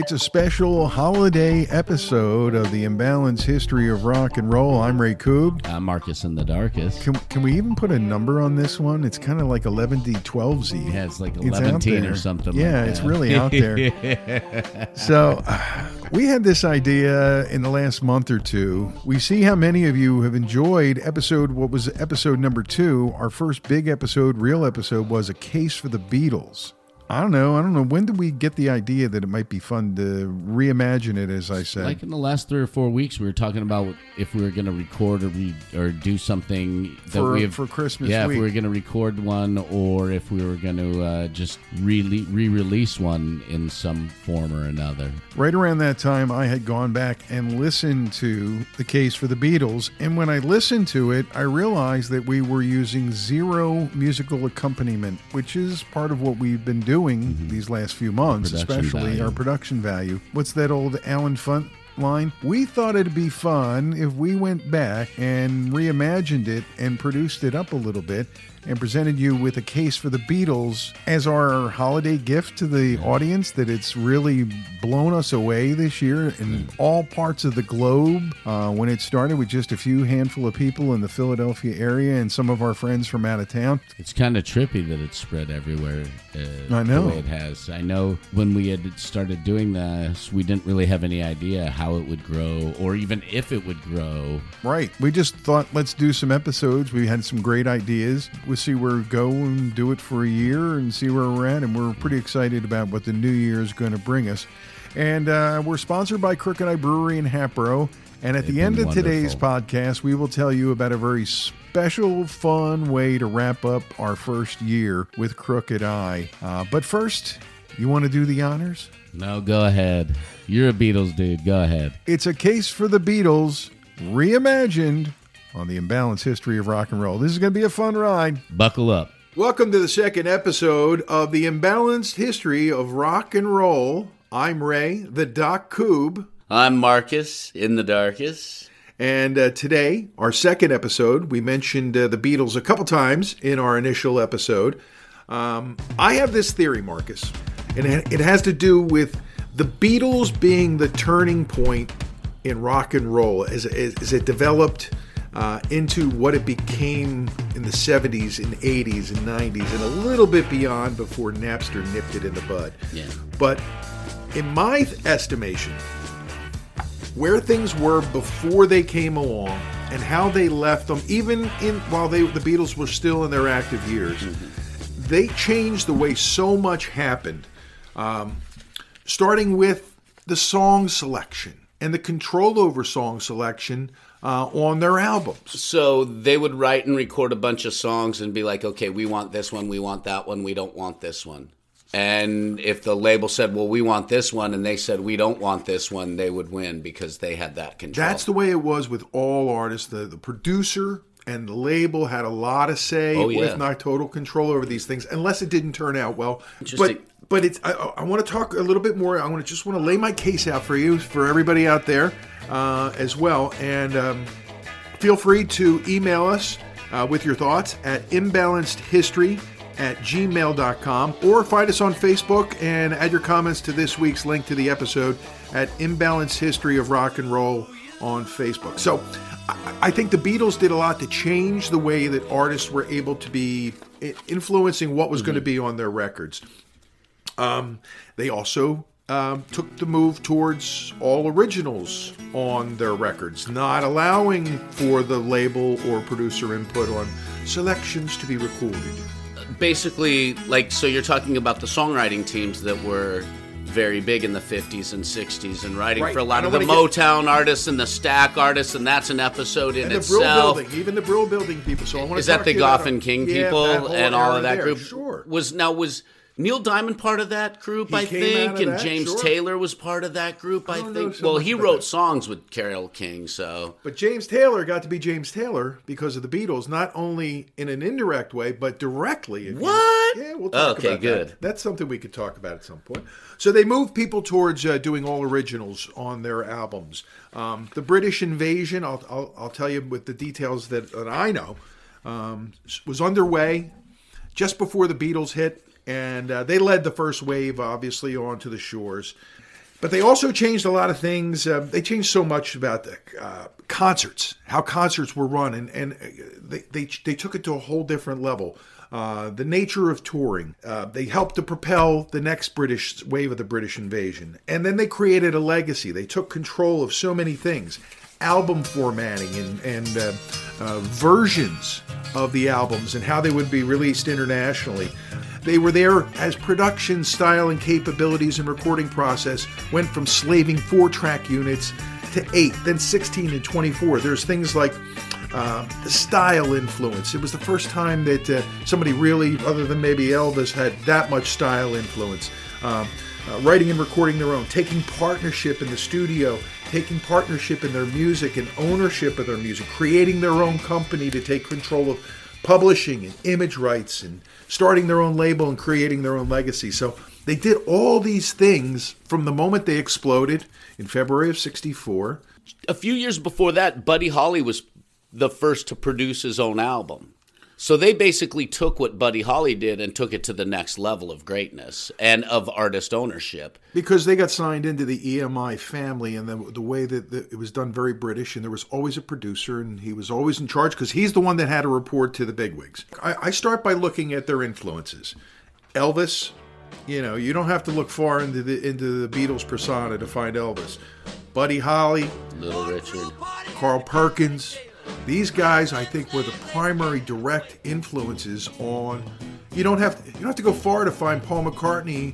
It's a special holiday episode of the Imbalanced History of Rock and Roll. I'm Ray Koob. I'm Marcus in the Darkest. Can we even put a number on this one? It's kind of like 11D12Z. Yeah, it's like 11 or something like that. It's really out there. So we had this idea in the last month or two. We see how many of you have enjoyed episode number 2. Our first big episode, real episode, was A Case for the Beatles. I don't know. When did we get the idea that it might be fun to reimagine it, as I said? Like in the last 3 or 4 weeks, we were talking about if we were going to record or do something that for Christmas week. If we were going to record one or if we were going to just re-release one in some form or another. Right around that time, I had gone back and listened to The Case for the Beatles. And when I listened to it, I realized that we were using zero musical accompaniment, which is part of what we've been doing these last few months, especially our production value. What's that old Alan Funt line? We thought it'd be fun if we went back and reimagined it and produced it up a little bit and presented you with A Case for the Beatles as our holiday gift to the audience, that it's really blown us away this year in all parts of the globe. When it started with just a handful of people in the Philadelphia area and some of our friends from out of town. It's kind of trippy that it's spread everywhere. I know. The way it has. I know when we had started doing this, we didn't really have any idea how it would grow or even if it would grow. Right. We just thought, let's do some episodes. We had some great ideas. We'll see where we go and do it for a year and see where we're at. And we're pretty excited about what the new year is going to bring us. And we're sponsored by Crooked Eye Brewery in Hatboro. And at the end of today's podcast, we will tell you about a very special, fun way to wrap up our first year with Crooked Eye. But first, you want to do the honors? No, go ahead. You're a Beatles dude. Go ahead. It's A Case for the Beatles, reimagined on the Imbalanced History of Rock and Roll. This is going to be a fun ride. Buckle up. Welcome to the second episode of the Imbalanced History of Rock and Roll. I'm Ray, the Doc Koob. I'm Marcus in the Darkest. And today, our second episode, we mentioned the Beatles a couple times in our initial episode. I have this theory, Marcus, and it has to do with the Beatles being the turning point in rock and roll as it developed into what it became in the 70s and 80s and 90s and a little bit beyond before Napster nipped it in the bud. Yeah. But in my estimation, where things were before they came along and how they left them, even while the Beatles were still in their active years, they changed the way so much happened, starting with the song selection and the control over song selection on their albums. So they would write and record a bunch of songs and be like, okay, we want this one, we want that one, we don't want this one. And if the label said, well, we want this one, and they said, we don't want this one, they would win because they had that control. That's the way it was with all artists. The producer and the label had a lot of say, if not total control over these things, unless it didn't turn out well. But it's. I want to talk a little bit more. I just want to lay my case out for you, for everybody out there as well. And feel free to email us with your thoughts at imbalancedhistory@gmail.com, or find us on Facebook and add your comments to this week's link to the episode at Imbalanced History of Rock and Roll on Facebook. So I think the Beatles did a lot to change the way that artists were able to be influencing what was going to be on their records. They also took the move towards all originals on their records, not allowing for the label or producer input on selections to be recorded. Basically, so you're talking about the songwriting teams that were very big in the 50s and 60s and writing for a lot of the Motown artists and the Stack artists, and that's an episode in itself. Even the Brill Building people. So I want Is that the Goff and King people and all of that group? Sure. Was Neil Diamond part of that group, I think, and James Taylor was part of that group, I think. Well, he wrote songs with Carole King, so. But James Taylor got to be James Taylor because of the Beatles, not only in an indirect way, but directly. What? Yeah, we'll talk about good. that. That's something we could talk about at some point. So they moved people towards doing all originals on their albums. The British invasion, I'll tell you with the details that I know, was underway just before the Beatles hit. And they led the first wave, obviously, onto the shores. But they also changed a lot of things. They changed so much about the concerts, how concerts were run, and they took it to a whole different level. The nature of touring. They helped to propel the next British wave of the British invasion. And then they created a legacy. They took control of so many things. Album formatting and versions of the albums and how they would be released internationally. They were there as production style and capabilities and recording process went from slaving 4-track units to 8, then 16 and 24. There's things like the style influence. It was the first time that somebody really, other than maybe Elvis, had that much style influence. Writing and recording their own, taking partnership in the studio, taking partnership in their music and ownership of their music, creating their own company to take control of publishing and image rights and starting their own label and creating their own legacy. So they did all these things from the moment they exploded in February of '64. A few years before that, Buddy Holly was the first to produce his own album. So they basically took what Buddy Holly did and took it to the next level of greatness and of artist ownership. Because they got signed into the EMI family, and the way that it was done very British, and there was always a producer, and he was always in charge because he's the one that had to report to the bigwigs. I start by looking at their influences. Elvis, you don't have to look far into the Beatles persona to find Elvis. Buddy Holly, Little Richard, Carl Perkins. These guys, I think, were the primary direct influences on. You don't have to go far to find Paul McCartney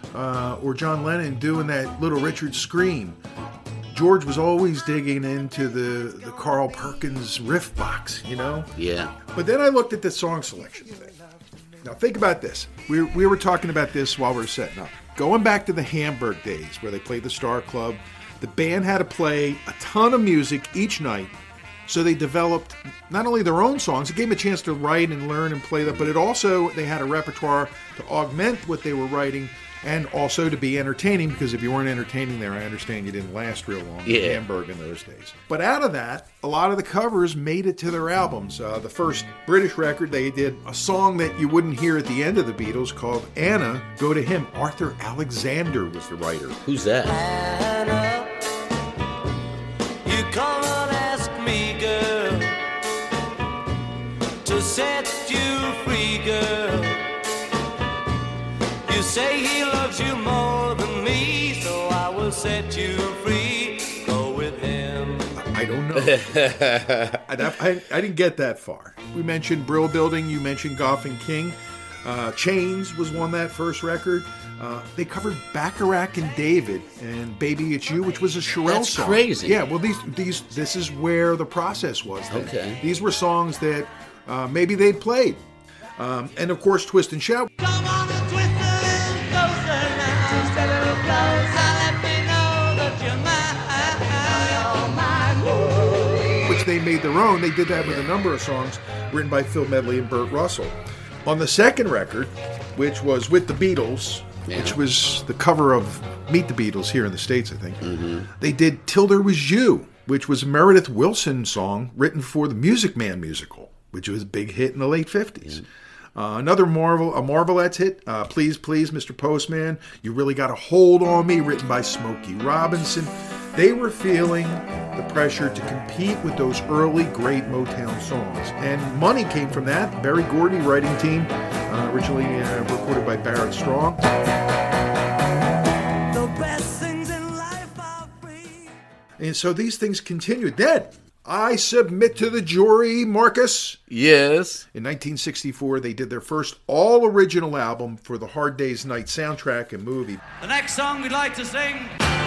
or John Lennon doing that Little Richard scream. George was always digging into the Carl Perkins riff box, Yeah. But then I looked at the song selection thing. Now think about this. We were talking about this while we were setting up. Going back to the Hamburg days where they played the Star Club, the band had to play a ton of music each night. So they developed not only their own songs, it gave them a chance to write and learn and play them, but they had a repertoire to augment what they were writing and also to be entertaining, because if you weren't entertaining there, I understand you didn't last real long in Hamburg in those days. But out of that, a lot of the covers made it to their albums. The first British record, they did a song that you wouldn't hear at the end of the Beatles called Anna, Go to Him. Arthur Alexander was the writer. Who's that? Anna, you come and ask me, girl, to set you free, girl. You say he loves you more than me, so I will set you free. Go with him. I don't know. I didn't get that far. We mentioned Brill Building. You mentioned Goff and King. Chains was one that first record. They covered Bacharach and David and Baby It's You, which was a Shirelle song. That's crazy. Yeah, well, this is where the process was then. Okay. These were songs that maybe they'd played. And of course, Twist and Shout. Come on and twist a little closer now. Twist a little closer. Let me know that you're mine. Which they made their own. They did that with a number of songs written by Phil Medley and Burt Russell. On the second record, which was with the Beatles, which was the cover of Meet the Beatles here in the States, I think, they did Till There Was You, which was a Meredith Willson song written for the Music Man musical, which was a big hit in the late 50s. Another Marvelettes hit, Please Please Mr. Postman, You Really Got a Hold on Me, written by Smokey Robinson. They were feeling the pressure to compete with those early great Motown songs. And money came from that. Berry Gordy writing team, originally recorded by Barrett Strong. The best things in life are free. And so these things continued. Then, I submit to the jury, Marcus. Yes. In 1964, they did their first all-original album for the Hard Day's Night soundtrack and movie. The next song we'd like to sing.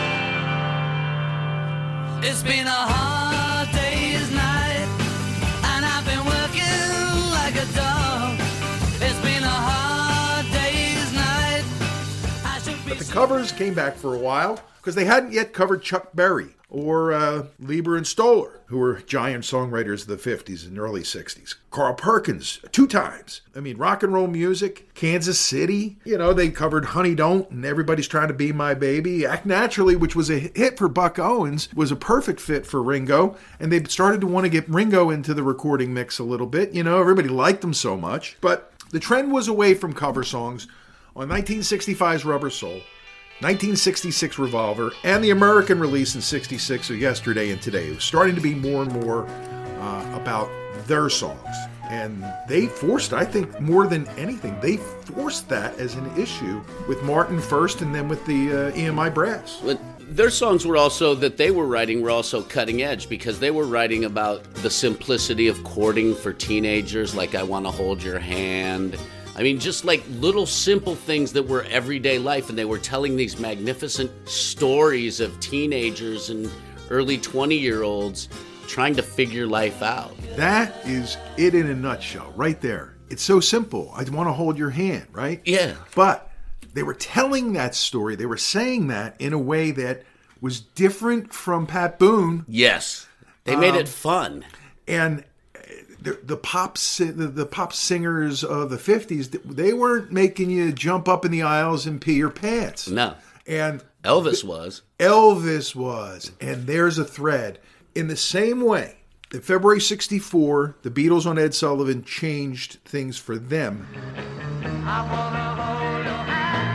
It's been a hard day's night, and I've been working like a dog. It's been a hard day's night. But the covers came back for a while because they hadn't yet covered Chuck Berry or Lieber and Stoller, who were giant songwriters of the 50s and early 60s. Carl Perkins, 2 times. I mean, rock and roll music, Kansas City. They covered Honey Don't and Everybody's Trying to Be My Baby. Act Naturally, which was a hit for Buck Owens, was a perfect fit for Ringo. And they started to want to get Ringo into the recording mix a little bit. Everybody liked them so much. But the trend was away from cover songs. On 1965's Rubber Soul, 1966 Revolver, and the American release in 66, so yesterday and today. It was starting to be more and more about their songs. And they forced, I think, more than anything, they forced that as an issue with Martin first and then with the EMI Brass. But their songs were also, that they were writing, were also cutting edge, because they were writing about the simplicity of courting for teenagers, like I Want to Hold Your Hand. I mean, just like little simple things that were everyday life, and they were telling these magnificent stories of teenagers and early 20-year-olds trying to figure life out. That is it in a nutshell, right there. It's so simple. I want to hold your hand, right? Yeah. But they were telling that story. They were saying that in a way that was different from Pat Boone. Yes. They made it fun. And the pop singers of the 50s, they weren't making you jump up in the aisles and pee your pants. No. And Elvis was. Elvis was. And there's a thread. In the same way that February 64, the Beatles on Ed Sullivan changed things for them. I wanna hold your hand.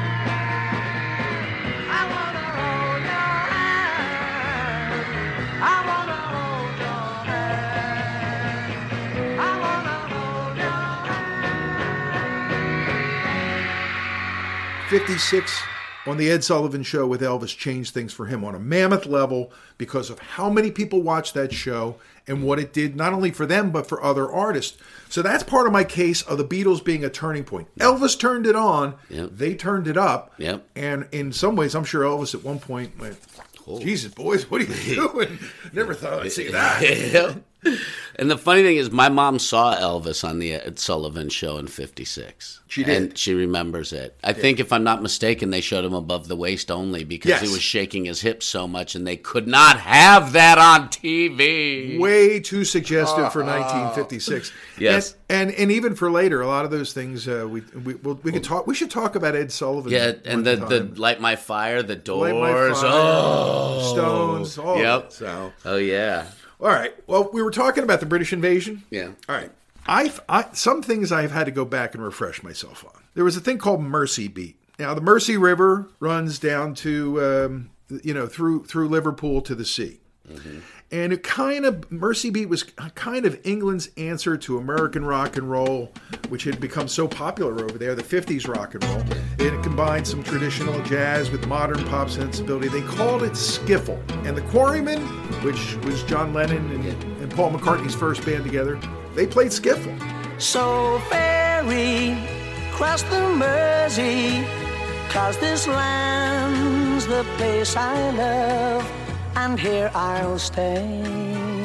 I wanna hold your hand. I wanna hold your hand. I wanna hold your hand. 56 on the Ed Sullivan Show with Elvis changed things for him on a mammoth level because of how many people watched that show and what it did not only for them but for other artists. So that's part of my case of the Beatles being a turning point. Elvis turned it on. Yep. They turned it up. Yep. And in some ways, I'm sure Elvis at one point went, Jesus, boys, what are you doing? Never thought I'd see that. Yep. And the funny thing is, my mom saw Elvis on the Ed Sullivan Show in 56. She did. And she remembers it. I think, if I'm not mistaken, they showed him above the waist only because he was shaking his hips so much, and they could not have that on TV. Way too suggestive for 1956. Yes. And even for later, a lot of those things we could talk. We should talk about Ed Sullivan. Yeah, and the Light My Fire, the Doors. Light My Fire, oh, Stones. All yep. Of it, so. Oh yeah. All right. Well, we were talking about the British invasion. Yeah. All right. Some things I've had to go back and refresh myself on. There was a thing called Mersey Beat. Now, the Mersey River runs down to, through Liverpool to the sea. Mm-hmm. And Mersey Beat was kind of England's answer to American rock and roll, which had become so popular over there, the 50s rock and roll. It combined some traditional jazz with modern pop sensibility. They called it skiffle. And the Quarrymen, which was John Lennon and Paul McCartney's first band together, they played skiffle. So ferry, cross the Mersey, 'cause this land's the place I love, and here I'll stay.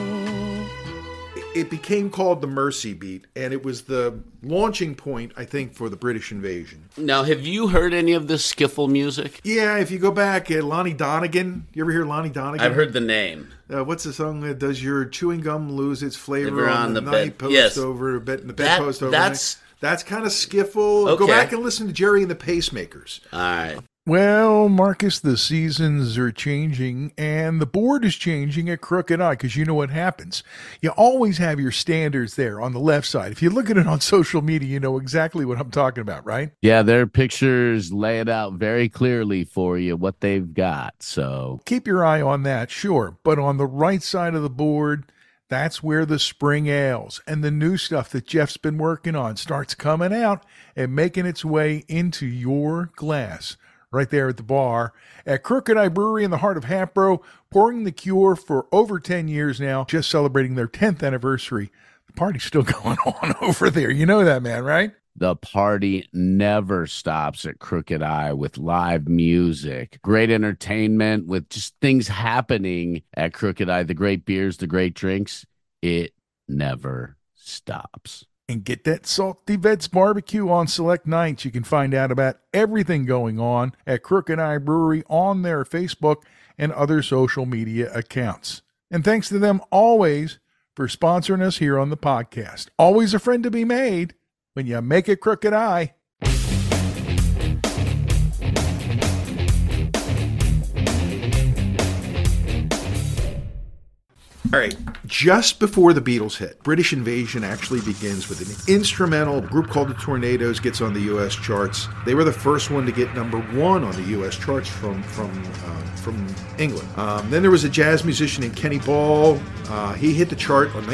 It became called the Mersey Beat, and it was the launching point, I think, for the British invasion. Now, have you heard any of this skiffle music? Yeah, if you go back, Lonnie Donegan. You ever hear Lonnie Donegan? I've heard the name. What's the song that does your chewing gum lose its flavor on the night bed? Post Yes. over the bedpost over? That's kind of skiffle. Okay. Go back and listen to Jerry and the Pacemakers. All right. Well, Marcus, the seasons are changing, and the board is changing at Crooked Eye, because you know what happens. You always have your standards there on the left side. If you look at it on social media, you know exactly what I'm talking about, right? Yeah, their pictures lay it out very clearly for you what they've got. So keep your eye on that, sure. But on the right side of the board, that's where the spring ales and the new stuff that Jeff's been working on starts coming out and making its way into your glass. Right there at the bar at Crooked Eye Brewery in the heart of Hatboro, pouring the cure for over 10 years now, just celebrating their 10th anniversary. The party's still going on over there. You know that, man, right? the party never stops at Crooked Eye with live music, great entertainment with just things happening at Crooked Eye, the great beers, the great drinks. It never stops. And get that Salty Vets barbecue on select nights. You can find out about everything going on at Crooked Eye Brewery on their Facebook and other social media accounts. And thanks to them always for sponsoring us here on the podcast. Always a friend to be made when you make it Crooked Eye. All right, just before the Beatles hit. British Invasion actually begins with an instrumental. A group called the Tornadoes gets on the U.S. charts. They were the first one to get number 1 on the U.S. charts from England. Then there was a jazz musician named Kenny Ball. He hit the chart on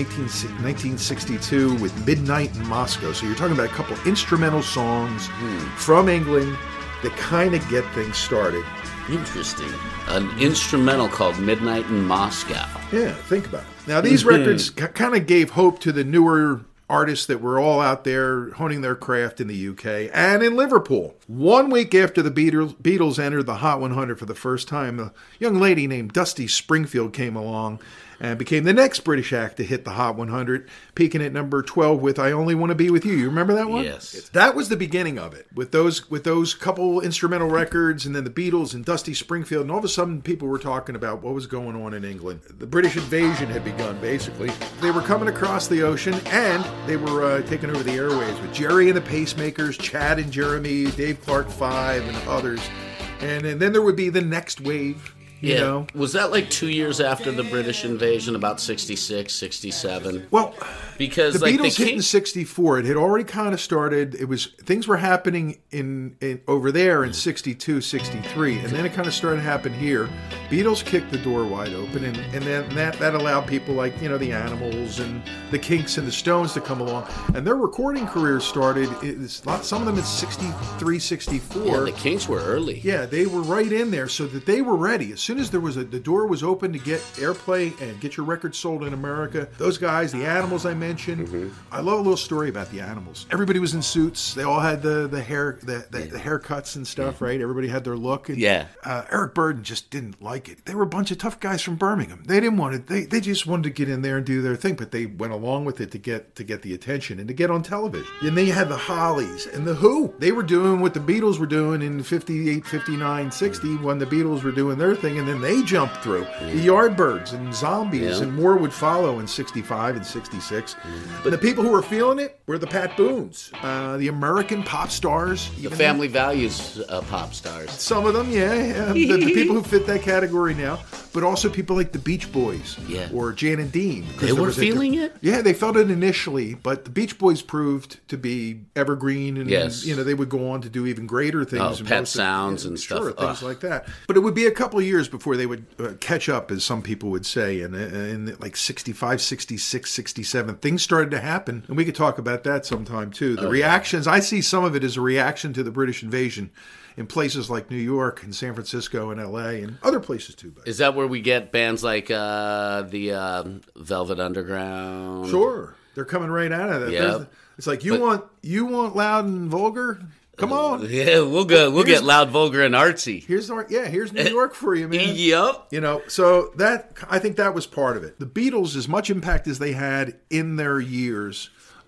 1962 with Midnight in Moscow. So you're talking about a couple instrumental songs from England that kind of get things started. Interesting. An instrumental called Midnight in Moscow. Yeah, think about it. Now, these records kind of gave hope to the newer artists that were all out there honing their craft in the UK and in Liverpool. 1 week after the Beatles entered the Hot 100 for the first time, a young lady named Dusty Springfield came along and became the next British act to hit the Hot 100, peaking at number 12 with I Only Want to Be With You. You remember that one? Yes. That was the beginning of it, with those couple instrumental records, and then the Beatles and Dusty Springfield, and all of a sudden people were talking about what was going on in England. The British invasion had begun, basically. They were coming across the ocean, and they were taking over the airways with Jerry and the Pacemakers, Chad and Jeremy, Dave Clark 5, and others. And then there would be the next wave. You know? Was that like 2 years after the British invasion, about 66, 67? Well, because the Beatles hit in 64. It had already kind of started. Things were happening in over there in 62, 63, and then it kind of started to happen here. Beatles kicked the door wide open, and then that allowed people like, the Animals and the Kinks and the Stones to come along, and their recording careers started. Some of them in 63, 64. Yeah, the Kinks were early. Yeah, they were right in there, so that they were ready. As soon as the door was open to get airplay and get your record sold in America, those guys, the Animals I mentioned. I love a little story about the Animals. Everybody was in suits. They all had the haircuts and stuff, right? Everybody had their look. And, Eric Burdon just didn't like it. They were a bunch of tough guys from Birmingham. They didn't want it. They just wanted to get in there and do their thing, but they went along with it to get the attention and to get on television. And then you had the Hollies and the Who. They were doing what the Beatles were doing in 58, 59, 60 when the Beatles were doing their thing, and then they jumped through. The Yardbirds and Zombies, and more would follow in 65 and 66. But the people who were feeling it were the Pat Boones, the American pop stars. The Family Values pop stars. Some of them, the people who fit that category now. But also people like the Beach Boys or Jan and Dean. They were feeling it? Yeah, they felt it initially, but the Beach Boys proved to be evergreen, and they would go on to do even greater things. Pet Sounds and stuff. Sure, things like that. But it would be a couple of years before they would catch up, as some people would say, and in like 65, 66, 67, things started to happen, and we could talk about that sometime too. The reactions, I see some of it as a reaction to the British invasion in places like New York and San Francisco and LA and other places too. Is that where we get bands like the Velvet Underground? Sure, they're coming right out of that. Yep. It's like you want loud and vulgar. Come on. Yeah, we'll go. We'll get loud, vulgar, and artsy. Here's New York for you, man. Yep. So I think that was part of it. The Beatles, as much impact as they had in their years,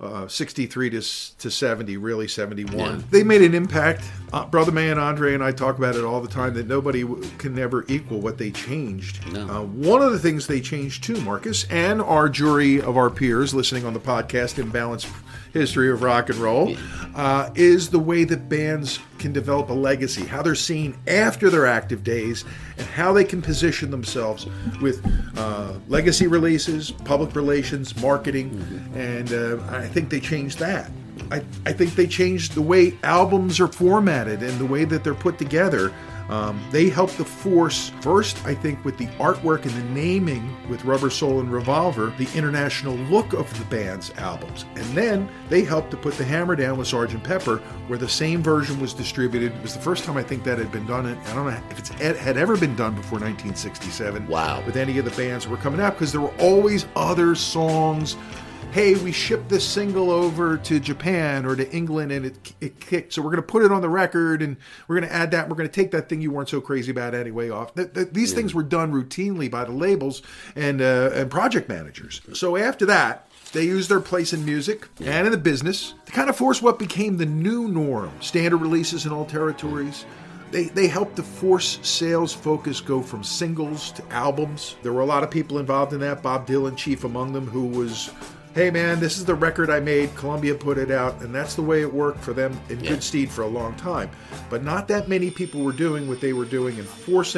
63 to 70, really 71. Yeah. They made an impact. Brother Man Andre and I talk about it all the time, that nobody can ever equal what they changed. No. One of the things they changed too, Marcus, and our jury of our peers listening on the podcast, Imbalanced History of Rock and Roll, is the way that bands can develop a legacy, how they're seen after their active days, and how they can position themselves with legacy releases, public relations, marketing, and I think they changed that. I think they changed the way albums are formatted and the way that they're put together. They helped to force, first, I think, with the artwork and the naming with Rubber Soul and Revolver, the international look of the band's albums. And then they helped to put the hammer down with Sgt. Pepper, where the same version was distributed. It was the first time I think that had been done. I don't know if it had ever been done before 1967. Wow. With any of the bands that were coming out, because there were always other songs. Hey, we shipped this single over to Japan or to England and it kicked, so we're going to put it on the record and we're going to add that. We're going to take that thing you weren't so crazy about anyway off. These things were done routinely by the labels and project managers. So after that, they used their place in music and in the business to kind of force what became the new norm. Standard releases in all territories. They helped to force sales focus go from singles to albums. There were a lot of people involved in that. Bob Dylan, chief among them, who was, hey man, this is the record I made, Columbia put it out, and that's the way it worked for them in good stead for a long time. But not that many people were doing what they were doing and forcing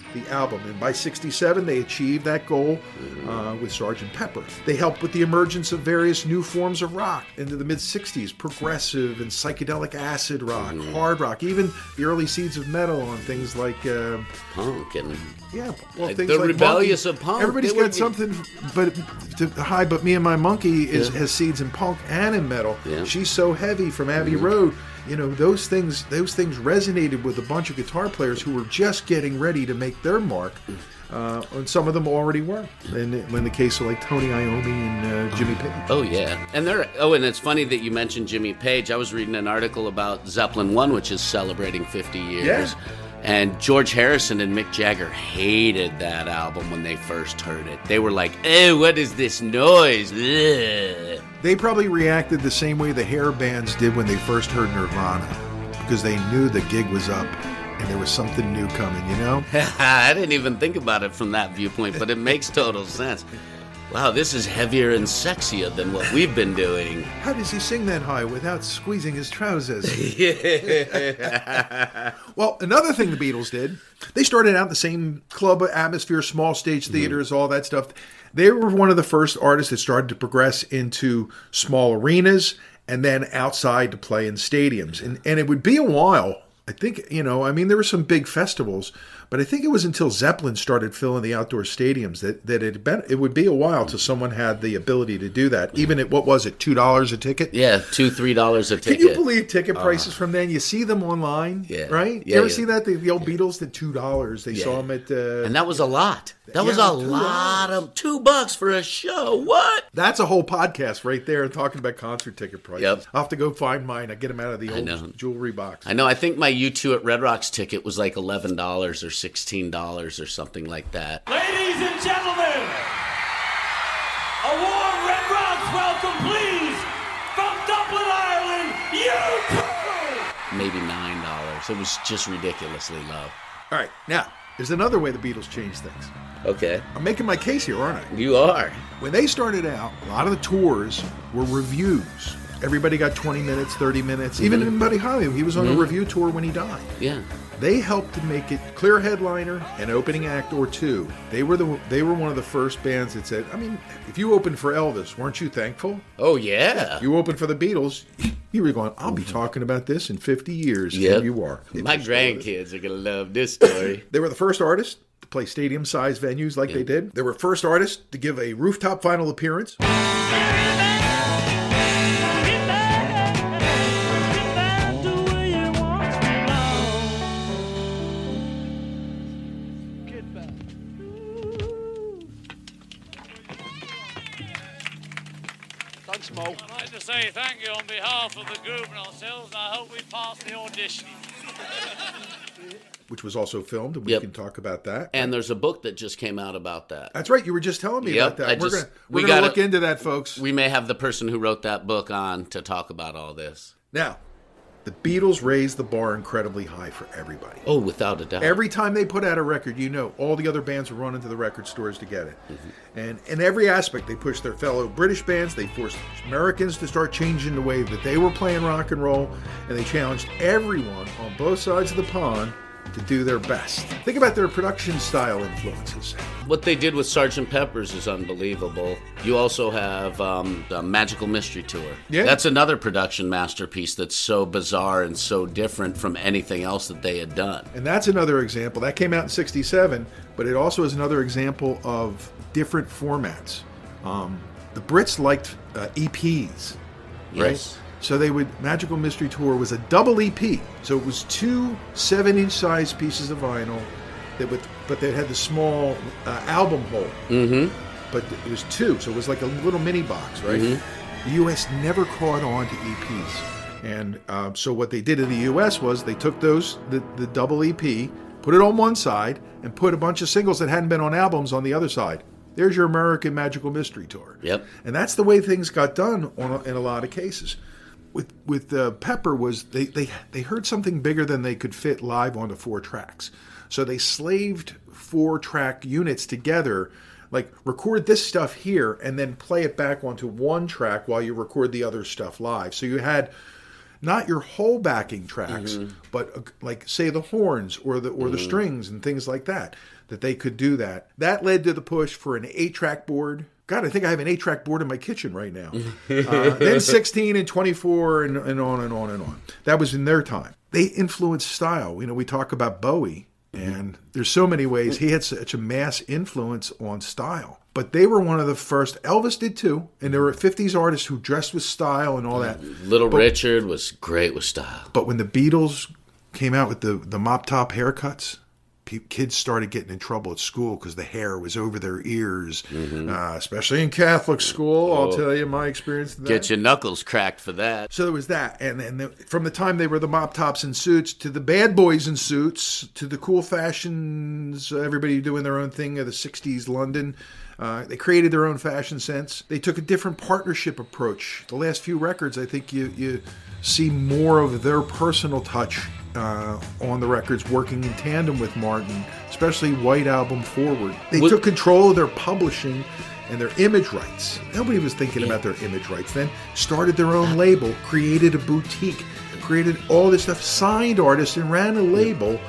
the album. And by 67, they achieved that goal with Sgt. Pepper. They helped with the emergence of various new forms of rock into the mid-60s, progressive and psychedelic acid rock, hard rock, even the early seeds of metal on things like... Punk and... Yeah, well, things the like rebellious Monkey. of punk. Everybody's got something, but but Me and My Monkey has seeds in punk and in metal. Yeah. She's So Heavy from Abbey Road. You know, those things resonated with a bunch of guitar players who were just getting ready to make their mark. And some of them already were. And in the case of like Tony Iommi and Jimmy Page. Oh yeah, and and it's funny that you mentioned Jimmy Page. I was reading an article about Zeppelin 1, which is celebrating 50 years. Yeah. And George Harrison and Mick Jagger hated that album when they first heard it. They were like, "Oh, what is this noise?" Ugh. They probably reacted the same way the hair bands did when they first heard Nirvana, because they knew the gig was up and there was something new coming, you know? I didn't even think about it from that viewpoint, but it makes total sense. Wow, this is heavier and sexier than what we've been doing. How does he sing that high without squeezing his trousers? Well, another thing the Beatles did, they started out in the same club atmosphere, small stage theaters, all that stuff. They were one of the first artists that started to progress into small arenas and then outside to play in stadiums. And it would be a while. I think, there were some big festivals, but I think it was until Zeppelin started filling the outdoor stadiums that it would be a while till someone had the ability to do that. Even at, what was it, $2 a ticket? Yeah, $2-3 a ticket. Can you believe ticket prices from then? You see them online, right? Yeah, you ever see that? The old Beatles did $2. They saw them at... and that was a lot. That was a lot of $2 for a show. What? That's a whole podcast right there talking about concert ticket prices. Yep. I'll have to go find mine. I get them out of the old jewelry box. I know. I think my U2 at Red Rocks ticket was like $11 or $16 or something like that. Ladies and gentlemen, a warm Red Rocks welcome, please, from Dublin, Ireland, U2! Maybe $9. It was just ridiculously low. All right, now, there's another way the Beatles changed things. Okay. I'm making my case here, aren't I? You are. When they started out, a lot of the tours were reviews. Everybody got 20 minutes, 30 minutes. Even Buddy Holly, he was on a review tour when he died. Yeah. They helped to make it clear headliner and opening act or two. They were one of the first bands that said, if you opened for Elvis, weren't you thankful? Oh, yeah. You opened for the Beatles, you were going, I'll be talking about this in 50 years. Yep. And you are. My grandkids are going to love this story. They were the first artists to play stadium-sized venues like they did. They were first artists to give a rooftop final appearance. I'd like to say thank you on behalf of the group and ourselves, and I hope we pass the audition. Which was also filmed, and we can talk about that. And there's a book that just came out about that. That's right. You were just telling me about that. We're going to look into that, folks. We may have the person who wrote that book on to talk about all this. Now, the Beatles raised the bar incredibly high for everybody. Oh, without a doubt. Every time they put out a record, all the other bands were running to the record stores to get it. And in every aspect, they pushed their fellow British bands. They forced Americans to start changing the way that they were playing rock and roll. And they challenged everyone on both sides of the pond to do their best. Think about their production style influences. What they did with Sgt. Pepper's is unbelievable. You also have the Magical Mystery Tour. Yeah. That's another production masterpiece that's so bizarre and so different from anything else that they had done. And that's another example. That came out in 67, but it also is another example of different formats. The Brits liked EPs, right? Yes. So Magical Mystery Tour was a double EP. So it was 2 7-inch size pieces of vinyl, but they had the small album hole. Mm-hmm. But it was 2, so it was like a little mini box, right? Mm-hmm. The U.S. never caught on to EPs. And so what they did in the U.S. was they took the double EP, put it on one side, and put a bunch of singles that hadn't been on albums on the other side. There's your American Magical Mystery Tour. Yep. And that's the way things got done in a lot of cases. With Pepper was they heard something bigger than they could fit live onto 4 tracks. So they slaved 4-track units together, like record this stuff here and then play it back onto 1 track while you record the other stuff live. So you had not your whole backing tracks, but like say the horns or the strings and things like that. that they could do that. That led to the push for an 8-track board. God, I think I have an 8-track board in my kitchen right now. Then 16 and 24 and on and on and on. That was in their time. They influenced style. You know, we talk about Bowie, and there's so many ways he had such a mass influence on style. But they were one of the first. Elvis did too, and there were 50s artists who dressed with style and all that. Little Richard was great with style. But when the Beatles came out with the mop top haircuts, kids started getting in trouble at school because the hair was over their ears, especially in Catholic school. I'll tell you my experience. Get your knuckles cracked for that. So there was that. And from the time they were the mop tops and suits to the bad boys in suits to the cool fashions, everybody doing their own thing of the 60s London. They created their own fashion sense. They took a different partnership approach. The last few records, I think you see more of their personal touch on the records, working in tandem with Martin, especially White Album forward. They took control of their publishing and their image rights. Nobody was thinking about their image rights then. Started their own label, created a boutique, created all this stuff, signed artists and ran a label.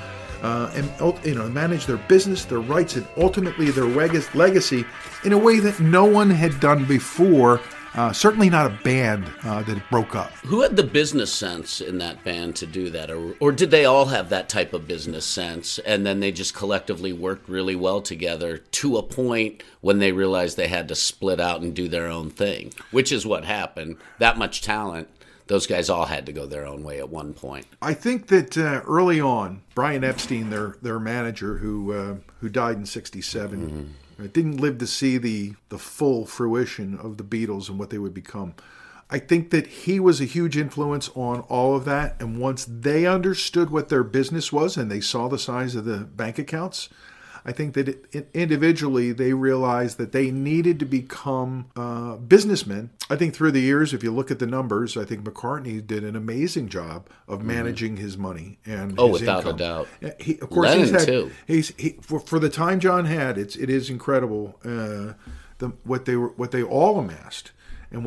And manage their business, their rights, and ultimately their legacy in a way that no one had done before. Certainly not a band that broke up. Who had the business sense in that band to do that? Or did they all have that type of business sense, and then they just collectively worked really well together to a point when they realized they had to split out and do their own thing, which is what happened. That much talent. Those guys all had to go their own way at one point. I think that early on, Brian Epstein, their manager, who died in '67, didn't live to see the full fruition of the Beatles and what they would become. I think that he was a huge influence on all of that. And once they understood what their business was and they saw the size of the bank accounts, I think that individually they realized that they needed to become businessmen. I think through the years, if you look at the numbers, I think McCartney did an amazing job of managing his money and his without income. a doubt. Of course, Lennon too. For the time John had, it is incredible what they all amassed. And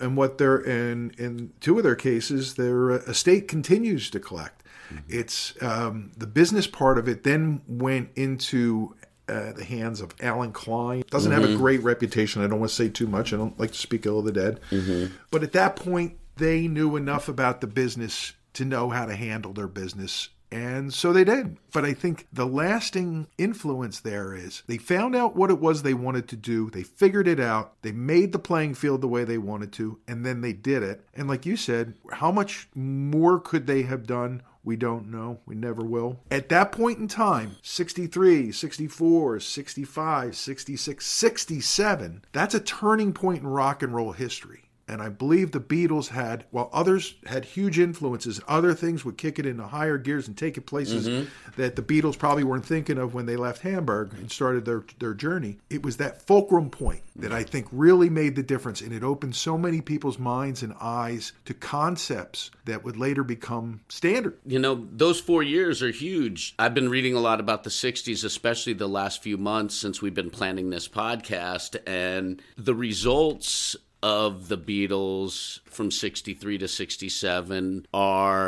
in two of their cases, their estate continues to collect. It's the business part of it then went into the hands of Alan Klein. Doesn't have a great reputation. I don't want to say too much. I don't like to speak ill of the dead. But at that point, they knew enough about the business to know how to handle their business. And so they did. But I think the lasting influence there is they found out what it was they wanted to do. They figured it out. They made the playing field the way they wanted to. And then they did it. And like you said, how much more could they have done? We don't know. We never will. At that point in time, 63, 64, 65, 66, 67, that's a turning point in rock and roll history. And I believe the Beatles had, while others had huge influences, other things would kick it into higher gears and take it places that the Beatles probably weren't thinking of when they left Hamburg and started their journey. It was that fulcrum point that I think really made the difference, and it opened so many people's minds and eyes to concepts that would later become standard. You know, those 4 years are huge. I've been reading a lot about the 60s, especially the last few months since we've been planning this podcast, and the results of the Beatles from 63 to 67 are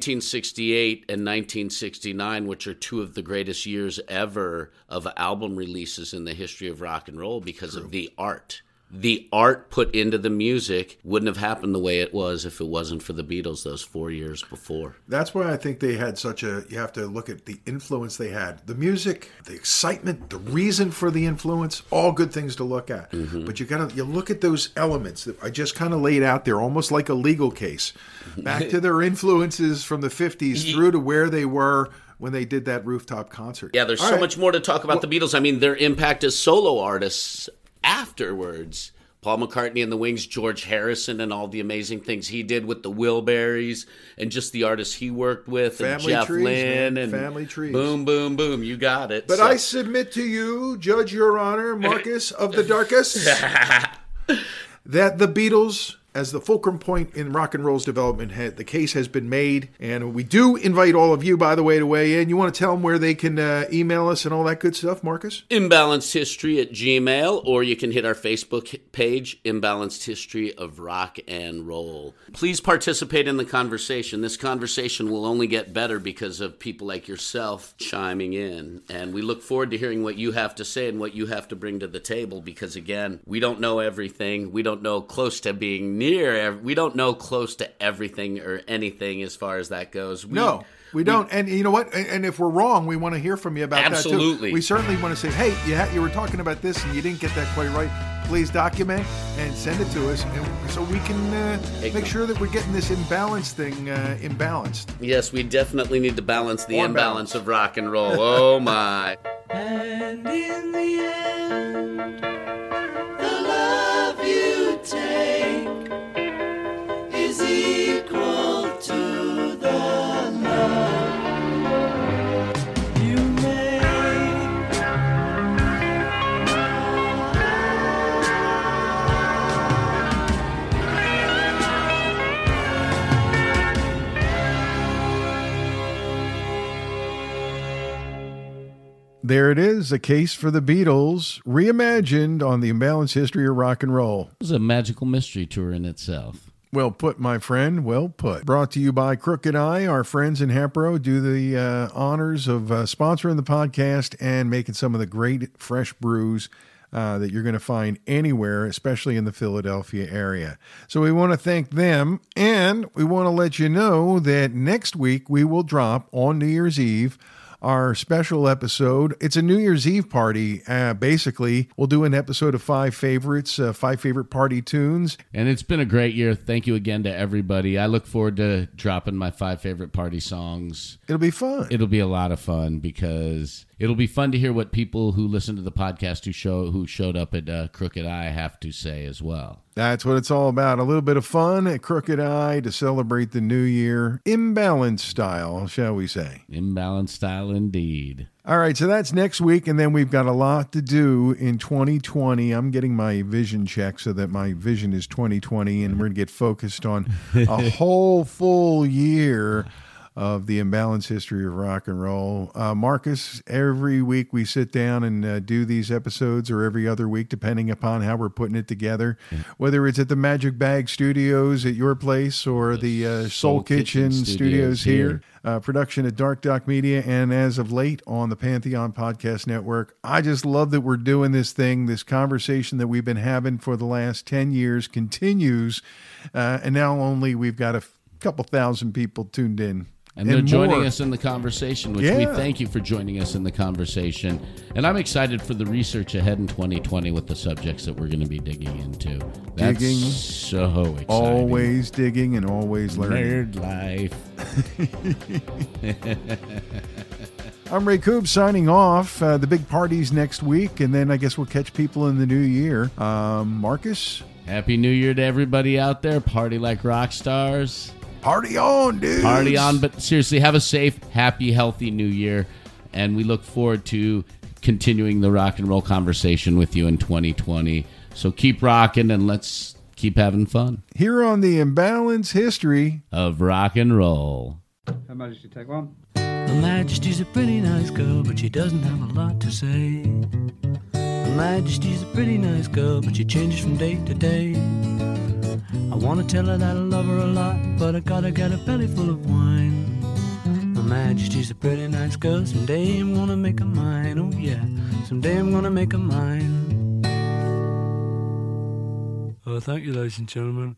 1968 and 1969, which are two of the greatest years ever of album releases in the history of rock and roll because of the art. The art put into the music wouldn't have happened the way it was if it wasn't for the Beatles those 4 years before. That's why I think they had you have to look at the influence they had. The music, the excitement, the reason for the influence, all good things to look at. But you look at those elements that I just kind of laid out there, almost like a legal case. Back to their influences from the 50s through to where they were when they did that rooftop concert. Yeah, there's so much more to talk about the Beatles. I mean, their impact as solo artists afterwards. Paul McCartney and the Wings, George Harrison and all the amazing things he did with the Wilburys and just the artists he worked with, Family and Jeff Trees, Lynne, man. and Family Trees. Boom, boom, boom. You got it. But I submit to you, Judge Your Honor, Marcus of the Darkest, that the Beatles as the fulcrum point in rock and roll's development, the case has been made, and we do invite all of you, by the way, to weigh in. You want to tell them where they can email us and all that good stuff, Marcus? imbalancedhistory@gmail.com, or you can hit our Facebook page, Imbalanced History of Rock and Roll. Please participate in the conversation. This conversation will only get better because of people like yourself chiming in, and we look forward to hearing what you have to say and what you have to bring to the table, because again, we don't know everything. We don't know close to being we don't know close to everything or anything as far as that goes. We don't. And you know what? And if we're wrong, we want to hear from you about that too. Absolutely. We certainly want to say, hey, you were talking about this and you didn't get that quite right. Please document and send it to us, and so we can make sure that we're getting this imbalance thing imbalanced. Yes, we definitely need to balance the imbalance of rock and roll. Oh, my. And in the end, the love you take is equal to the love you make. There it is, a case for the Beatles, reimagined on the Imbalanced History of Rock and Roll. It was a magical mystery tour in itself. Well put, my friend. Well put. Brought to you by Crooked Eye. Our friends in Hapro do the honors of sponsoring the podcast and making some of the great fresh brews that you're going to find anywhere, especially in the Philadelphia area. So we want to thank them, and we want to let you know that next week we will drop on New Year's Eve our special episode. It's a New Year's Eve party. Basically, we'll do an episode of 5 favorites, 5 favorite party tunes. And it's been a great year. Thank you again to everybody. I look forward to dropping my 5 favorite party songs. It'll be fun. It'll be a lot of fun because it'll be fun to hear what people who listen to the podcast who showed up at Crooked Eye have to say as well. That's what it's all about. A little bit of fun at Crooked Eye to celebrate the new year. Imbalanced style, shall we say. Imbalanced style indeed. All right, so that's next week, and then we've got a lot to do in 2020. I'm getting my vision check so that my vision is 2020, and we're going to get focused on a whole full year of the Imbalanced History of Rock and Roll. Marcus, every week we sit down and do these episodes, or every other week, depending upon how we're putting it together, whether it's at the Magic Bag Studios at your place or the Soul Kitchen Studios here. Production at Dark Doc Media, and as of late on the Pantheon Podcast Network. I just love that we're doing this thing. This conversation that we've been having for the last 10 years continues, and now only we've got a couple thousand people tuned in. And they're joining us in the conversation, which we thank you for joining us in the conversation. And I'm excited for the research ahead in 2020 with the subjects that we're going to be digging into. That's so exciting. Always digging and always learning. Nerd life. I'm Ray Coob signing off. The big party's next week, and then I guess we'll catch people in the new year. Marcus? Happy New Year to everybody out there. Party like rock stars. Party on, dude. Party on, but seriously, have a safe, happy, healthy new year. And we look forward to continuing the rock and roll conversation with you in 2020. So keep rocking and let's keep having fun. Here on the Imbalanced History of Rock and Roll. Her Majesty, take one. Her Majesty's a pretty nice girl, but she doesn't have a lot to say. Her Majesty's a pretty nice girl, but she changes from day to day. I want to tell her that I love her a lot, but I gotta get a belly full of wine. Her Majesty's a pretty nice girl, someday I'm gonna make her mine. Oh yeah, someday I'm gonna make her mine. Oh, thank you, ladies and gentlemen.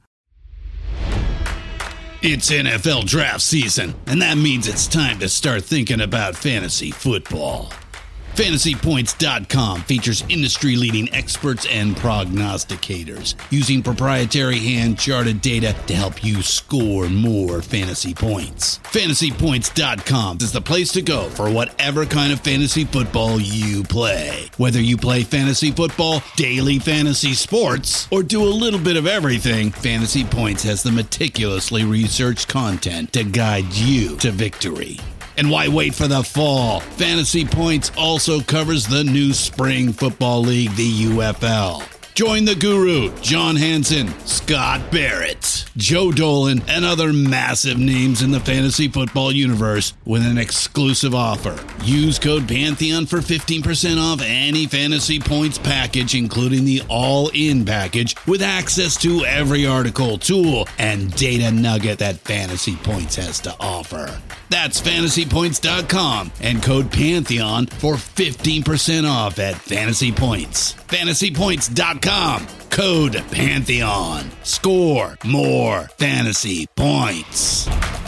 It's NFL draft season, and that means it's time to start thinking about fantasy football. FantasyPoints.com features industry-leading experts and prognosticators using proprietary hand-charted data to help you score more fantasy points. FantasyPoints.com is the place to go for whatever kind of fantasy football you play. Whether you play fantasy football, daily fantasy sports, or do a little bit of everything, Fantasy Points has the meticulously researched content to guide you to victory. And why wait for the fall? Fantasy Points also covers the new spring football league, the UFL. Join the guru, John Hansen, Scott Barrett, Joe Dolan, and other massive names in the fantasy football universe with an exclusive offer. Use code Pantheon for 15% off any Fantasy Points package, including the all-in package, with access to every article, tool, and data nugget that Fantasy Points has to offer. That's fantasypoints.com and code Pantheon for 15% off at Fantasy Points. Fantasypoints.com, code Pantheon. Score more fantasy points.